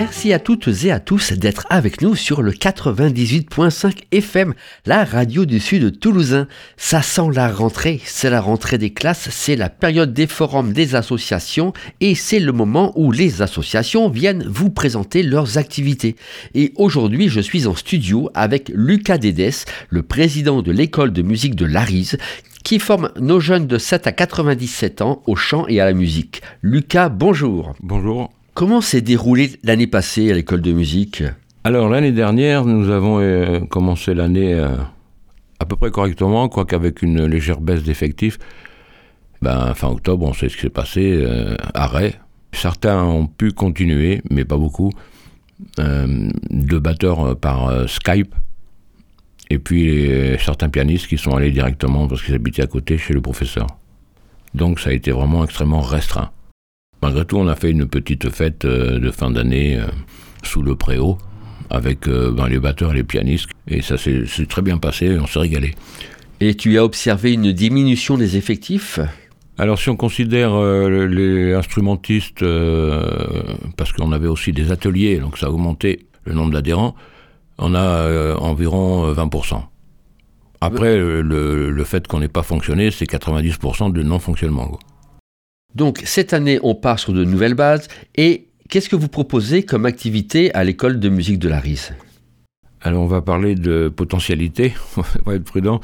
Merci à toutes et à tous d'être avec nous sur le 98.5 FM, la radio du Sud toulousain. Ça sent la rentrée, c'est la rentrée des classes, c'est la période des forums des associations et c'est le moment où les associations viennent vous présenter leurs activités. Et aujourd'hui, je suis en studio avec Lucas Dédès, le président de l'école de musique de Larise, qui forme nos jeunes de 7 à 97 ans au chant et à la musique. Lucas, bonjour. Bonjour. Comment s'est déroulée l'année passée à l'école de musique ? Alors l'année dernière, nous avons commencé l'année à peu près correctement, quoique avec une légère baisse d'effectifs. Fin octobre, on sait ce qui s'est passé, arrêt. Certains ont pu continuer, mais pas beaucoup. 2 batteurs par Skype. Et puis certains pianistes qui sont allés directement, parce qu'ils habitaient à côté, chez le professeur. Donc ça a été vraiment extrêmement restreint. Malgré tout, on a fait une petite fête de fin d'année sous le préau avec les batteurs et les pianistes. Et ça s'est très bien passé, on s'est régalé. Et tu as observé une diminution des effectifs ? Alors si on considère les instrumentistes, parce qu'on avait aussi des ateliers, donc ça a augmenté le nombre d'adhérents, on a environ 20%. Après, le fait qu'on n'ait pas fonctionné, c'est 90% de non-fonctionnement. Donc cette année, on part sur de nouvelles bases. Et qu'est-ce que vous proposez comme activité à l'école de musique de Larise ? Alors on va parler de potentialité, on va être prudent.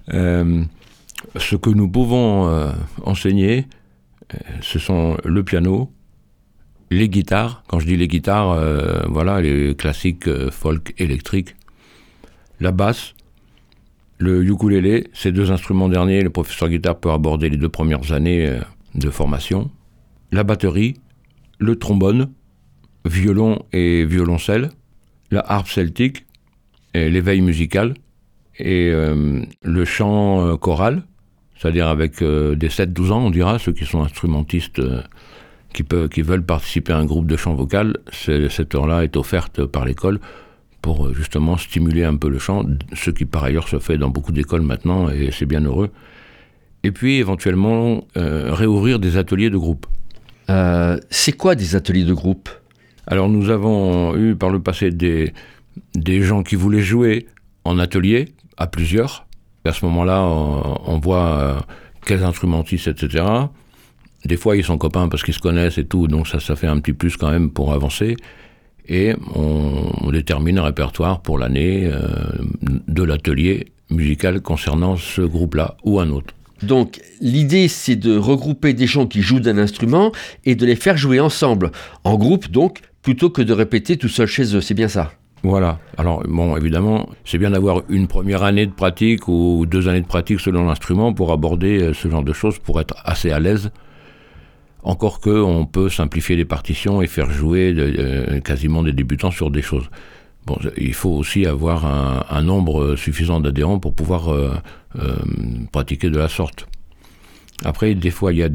Ce que nous pouvons enseigner, ce sont le piano, les guitares. Quand je dis les guitares, les classiques folk électriques, la basse, le ukulélé. Ces 2 instruments derniers, le professeur guitare peut aborder les 2 premières années de formation, la batterie, le trombone, violon et violoncelle, la harpe celtique, et l'éveil musical, et le chant choral, c'est-à-dire avec des 7-12 ans, on dira, ceux qui sont instrumentistes qui veulent participer à un groupe de chant vocal. Cette heure-là est offerte par l'école pour justement stimuler un peu le chant, ce qui par ailleurs se fait dans beaucoup d'écoles maintenant, et c'est bien heureux. Et puis éventuellement réouvrir des ateliers de groupe. C'est quoi des ateliers de groupe ? Alors nous avons eu par le passé des gens qui voulaient jouer en atelier, à plusieurs. À ce moment-là, on voit quels instrumentistes, etc. Des fois, ils sont copains parce qu'ils se connaissent et tout, donc ça fait un petit plus quand même pour avancer. Et on détermine un répertoire pour l'année de l'atelier musical concernant ce groupe-là ou un autre. Donc, l'idée, c'est de regrouper des gens qui jouent d'un instrument et de les faire jouer ensemble, en groupe donc, plutôt que de répéter tout seul chez eux, c'est bien ça ? Voilà. Alors, évidemment, c'est bien d'avoir une première année de pratique ou 2 années de pratique selon l'instrument pour aborder ce genre de choses, pour être assez à l'aise. Encore qu'on peut simplifier les partitions et faire jouer quasiment des débutants sur des choses. Bon, il faut aussi avoir un nombre suffisant d'adhérents pour pouvoir pratiquer de la sorte. Après, des fois, il y a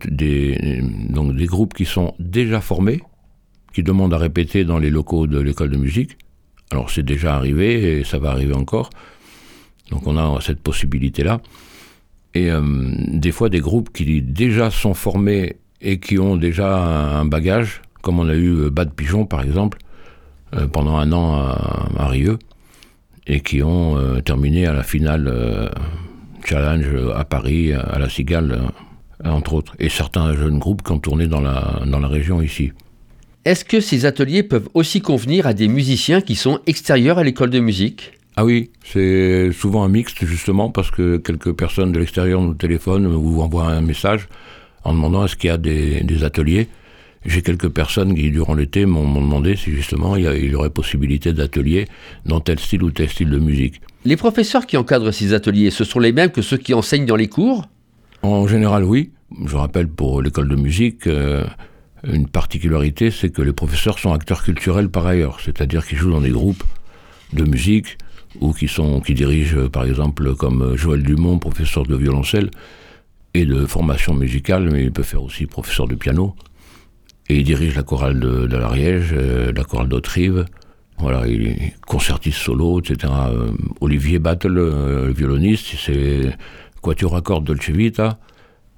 des groupes qui sont déjà formés, qui demandent à répéter dans les locaux de l'école de musique. Alors, c'est déjà arrivé et ça va arriver encore. Donc, on a cette possibilité-là. Et des fois, des groupes qui déjà sont formés et qui ont déjà un bagage, comme on a eu Bad Pigeon, par exemple, pendant 1 an à Rieux, et qui ont terminé à la finale Challenge à Paris, à la Cigale, entre autres. Et certains jeunes groupes qui ont tourné dans la région ici. Est-ce que ces ateliers peuvent aussi convenir à des musiciens qui sont extérieurs à l'école de musique ? Ah oui, c'est souvent un mixte, justement, parce que quelques personnes de l'extérieur nous téléphonent ou envoient un message en demandant est-ce qu'il y a des ateliers. J'ai quelques personnes qui, durant l'été, m'ont demandé si justement il y aurait possibilité d'ateliers dans tel style ou tel style de musique. Les professeurs qui encadrent ces ateliers, ce sont les mêmes que ceux qui enseignent dans les cours ? En général, oui. Je rappelle pour l'école de musique, une particularité, c'est que les professeurs sont acteurs culturels par ailleurs, c'est-à-dire qu'ils jouent dans des groupes de musique ou qui dirigent, par exemple, comme Joël Dumont, professeur de violoncelle et de formation musicale, mais il peut faire aussi professeur de piano. Et il dirige la chorale de l'Ariège, la chorale d'Autrive. Voilà, il est concertiste solo, etc. Olivier Battle, le violoniste, c'est quatuor à cordes Dolce Vita.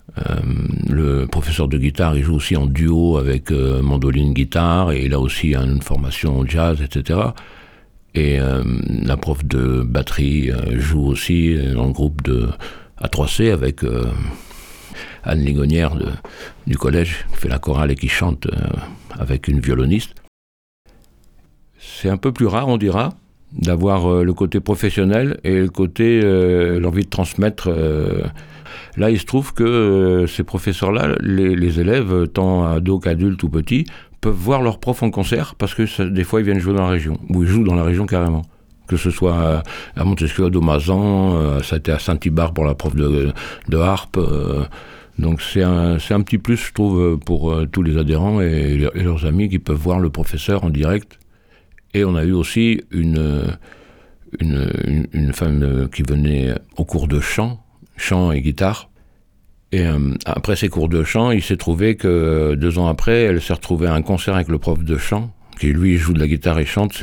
Le professeur de guitare, il joue aussi en duo avec mandoline-guitare, et il a aussi une formation jazz, etc. Et la prof de batterie joue aussi dans le groupe de A3C avec Anne Ligonière du collège, qui fait la chorale et qui chante avec une violoniste. C'est un peu plus rare, on dira, d'avoir le côté professionnel et le côté l'envie de transmettre. Là, il se trouve que ces professeurs-là, les élèves, tant ados qu'adultes ou petits, peuvent voir leurs profs en concert parce que des fois, ils viennent jouer dans la région, ou ils jouent dans la région carrément. Que ce soit à Montesquieu, à Domazan, ça a été à Saint-Hybard pour la prof de harpe. Donc c'est un petit plus, je trouve, pour tous les adhérents et leurs amis qui peuvent voir le professeur en direct. Et on a eu aussi une femme qui venait au cours de chant et guitare. Et après ces cours de chant, il s'est trouvé que 2 ans après, elle s'est retrouvée à un concert avec le prof de chant, qui lui joue de la guitare et chante,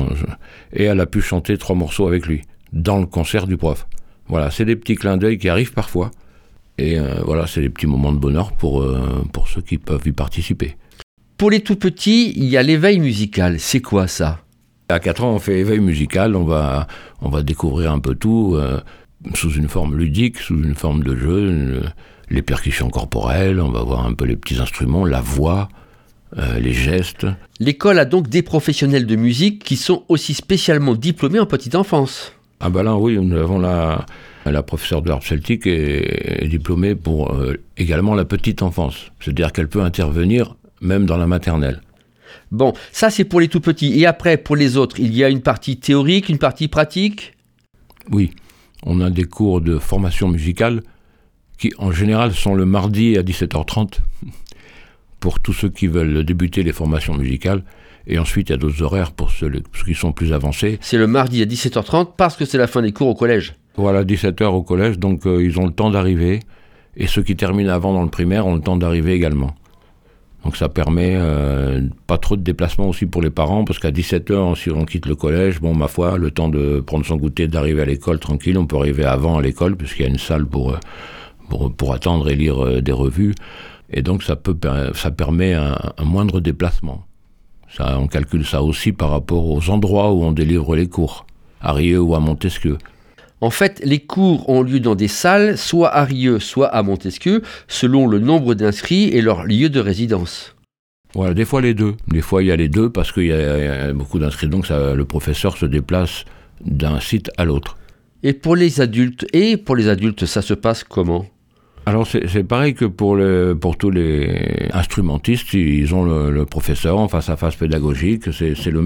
et elle a pu chanter 3 morceaux avec lui, dans le concert du prof. Voilà, c'est des petits clins d'œil qui arrivent parfois. Et voilà, c'est des petits moments de bonheur pour ceux qui peuvent y participer. Pour les tout petits, il y a l'éveil musical. C'est quoi ça ? À 4 ans, on fait éveil musical, on va découvrir un peu tout, sous une forme ludique, sous une forme de jeu, les percussions corporelles, on va voir un peu les petits instruments, la voix, les gestes. L'école a donc des professionnels de musique qui sont aussi spécialement diplômés en petite enfance. Ah ben là, oui, nous avons la professeure de harpe celtique est diplômée pour également la petite enfance. C'est-à-dire qu'elle peut intervenir même dans la maternelle. Bon, ça c'est pour les tout petits. Et après, pour les autres, il y a une partie théorique, une partie pratique ? Oui, on a des cours de formation musicale qui, en général, sont le mardi à 17h30 pour tous ceux qui veulent débuter les formations musicales. Et ensuite, il y a d'autres horaires pour ceux qui sont plus avancés. C'est le mardi à 17h30 parce que c'est la fin des cours au collège. Voilà, 17h au collège, donc ils ont le temps d'arriver. Et ceux qui terminent avant dans le primaire ont le temps d'arriver également. Donc ça permet pas trop de déplacement aussi pour les parents, parce qu'à 17h, si on quitte le collège, bon, ma foi, le temps de prendre son goûter, d'arriver à l'école tranquille, on peut arriver avant à l'école, puisqu'il y a une salle pour attendre et lire des revues. Et donc ça permet un moindre déplacement. Ça, on calcule ça aussi par rapport aux endroits où on délivre les cours, à Rieux ou à Montesquieu. En fait, les cours ont lieu dans des salles, soit à Rieux, soit à Montesquieu, selon le nombre d'inscrits et leur lieu de résidence. Voilà, des fois les deux. Des fois il y a les deux parce qu'il y a beaucoup d'inscrits, donc le professeur se déplace d'un site à l'autre. Et pour les adultes, ça se passe comment ? Alors c'est pareil que pour tous les instrumentistes, ils ont le professeur en face à face pédagogique, c'est le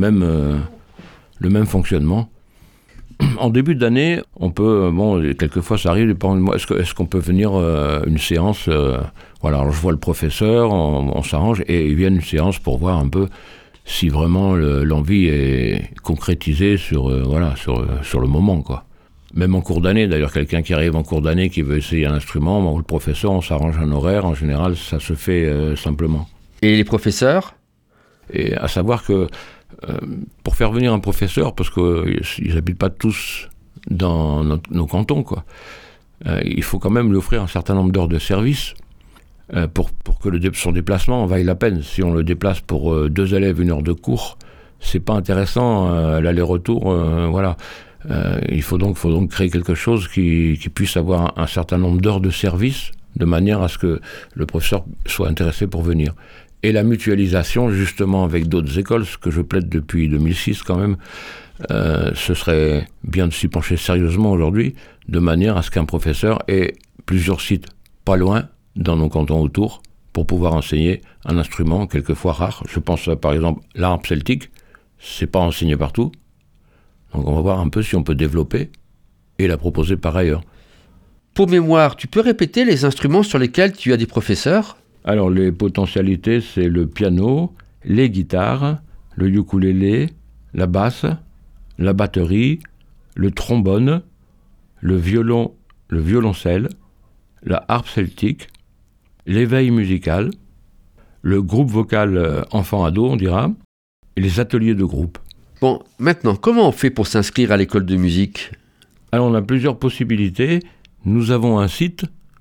même fonctionnement. En début d'année, on peut, quelquefois ça arrive, est-ce qu'on peut venir une séance, voilà, alors je vois le professeur, on s'arrange et il vient une séance pour voir un peu si vraiment l'envie est concrétisée sur le moment, quoi. Même en cours d'année, d'ailleurs, quelqu'un qui arrive en cours d'année qui veut essayer un instrument, le professeur, on s'arrange un horaire, en général, ça se fait simplement. Et les professeurs ? Et à savoir que pour faire venir un professeur, parce qu'ils n'habitent pas tous dans nos cantons, quoi, il faut quand même lui offrir un certain nombre d'heures de service pour que son déplacement en vaille la peine. Si on le déplace pour 2 élèves, 1 heure de cours, c'est pas intéressant, l'aller-retour, voilà. Il faut donc créer quelque chose qui puisse avoir un certain nombre d'heures de service, de manière à ce que le professeur soit intéressé pour venir. Et la mutualisation, justement, avec d'autres écoles, ce que je plaide depuis 2006 quand même, ce serait bien de s'y pencher sérieusement aujourd'hui, de manière à ce qu'un professeur ait plusieurs sites pas loin, dans nos cantons autour, pour pouvoir enseigner un instrument quelquefois rare. Je pense par exemple la harpe celtique, c'est pas enseigné partout. Donc on va voir un peu si on peut développer et la proposer par ailleurs. Pour mémoire, tu peux répéter les instruments sur lesquels tu as des professeurs ? Alors les potentialités, c'est le piano, les guitares, le ukulélé, la basse, la batterie, le trombone, le violon, le violoncelle, la harpe celtique, l'éveil musical, le groupe vocal enfant-ado, on dira, et les ateliers de groupe. Bon, maintenant, comment on fait pour s'inscrire à l'école de musique ? Alors on a plusieurs possibilités. Nous avons un site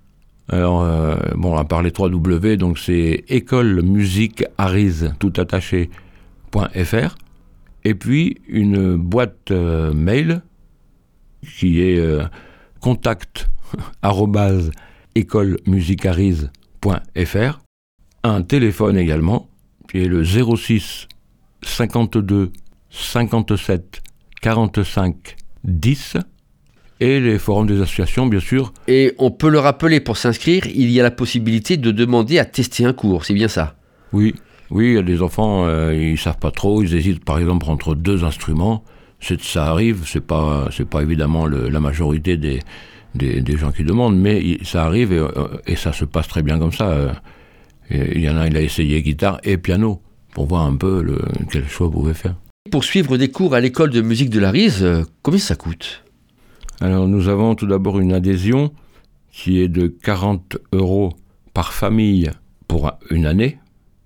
Alors, à part les 3 W, donc c'est écolemusiquearise, tout attaché, .fr, et puis une boîte mail qui est contact @écolemusiquearise.fr, un téléphone également, qui est le 06 52 57 45 10, et les forums des associations, bien sûr. Et on peut le rappeler, pour s'inscrire, il y a la possibilité de demander à tester un cours, c'est bien ça? Oui, il y a des enfants, ils ne savent pas trop, ils hésitent par exemple entre 2 instruments. Ça arrive, c'est pas évidemment la majorité des gens qui demandent, mais ça arrive et ça se passe très bien comme ça. Il y en a, il a essayé guitare et piano pour voir un peu quel choix vous pouvez faire. Pour suivre des cours à l'école de musique de la Rise, combien ça coûte? Alors nous avons tout d'abord une adhésion qui est de 40 € par famille pour une année.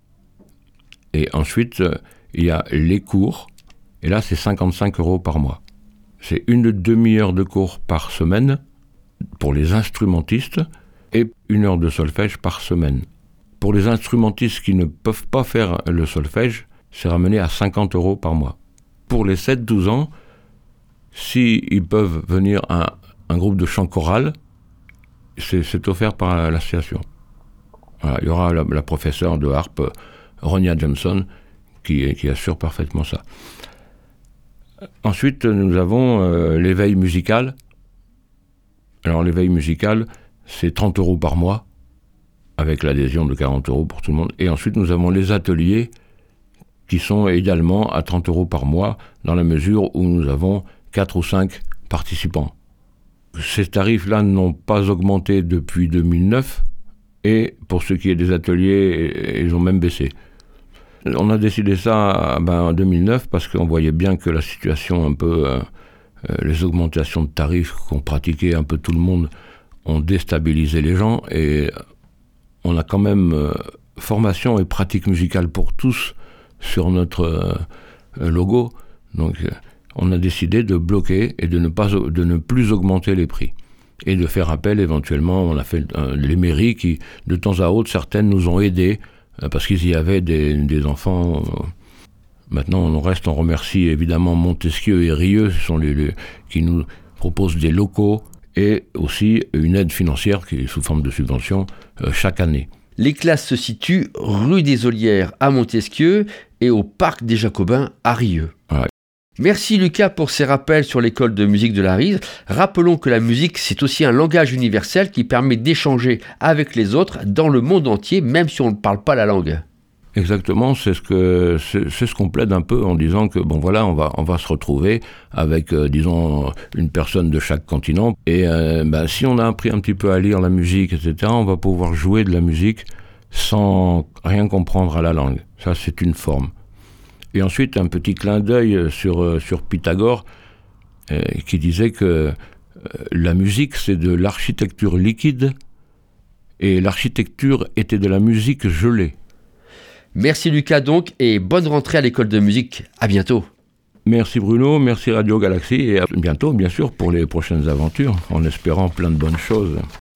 Et ensuite, il y a les cours. Et là, c'est 55 € par mois. C'est une demi-heure de cours par semaine pour les instrumentistes et 1 heure de solfège par semaine. Pour les instrumentistes qui ne peuvent pas faire le solfège, c'est ramené à 50 € par mois. Pour les 7-12 ans, s'ils peuvent venir à un groupe de chant choral, c'est offert par l'association. Voilà, il y aura la professeure de harpe, Ronia Johnson, qui assure parfaitement ça. Ensuite, nous avons l'éveil musical. Alors, l'éveil musical, c'est 30 € par mois, avec l'adhésion de 40 € pour tout le monde. Et ensuite, nous avons les ateliers, qui sont également à 30 € par mois, dans la mesure où nous avons 4 ou 5 participants. Ces tarifs-là n'ont pas augmenté depuis 2009, et pour ce qui est des ateliers, ils ont même baissé. On a décidé ça en 2009 parce qu'on voyait bien que la situation un peu, les augmentations de tarifs qu'ont pratiqué un peu tout le monde ont déstabilisé les gens, et on a quand même formation et pratique musicale pour tous sur notre logo. Donc on a décidé de bloquer et de ne plus augmenter les prix. Et de faire appel éventuellement, on a fait les mairies qui, de temps à autre, certaines nous ont aidés, parce qu'il y avait des enfants. Maintenant, on remercie évidemment Montesquieu et Rieux, ce sont qui nous proposent des locaux et aussi une aide financière qui est sous forme de subvention chaque année. Les classes se situent rue des Olières à Montesquieu et au Parc des Jacobins à Rieux. Voilà. Merci Lucas pour ces rappels sur l'école de musique de la Rise. Rappelons que la musique, c'est aussi un langage universel qui permet d'échanger avec les autres dans le monde entier, même si on ne parle pas la langue. Exactement, c'est ce qu'on plaide un peu en disant que on va se retrouver avec disons une personne de chaque continent, et si on a appris un petit peu à lire la musique, etc., on va pouvoir jouer de la musique sans rien comprendre à la langue. Ça, c'est une forme. Et ensuite, un petit clin d'œil sur Pythagore, qui disait que la musique, c'est de l'architecture liquide, et l'architecture était de la musique gelée. Merci Lucas donc, et bonne rentrée à l'école de musique. À bientôt. Merci Bruno, merci Radio Galaxy, et à bientôt bien sûr pour les prochaines aventures, en espérant plein de bonnes choses.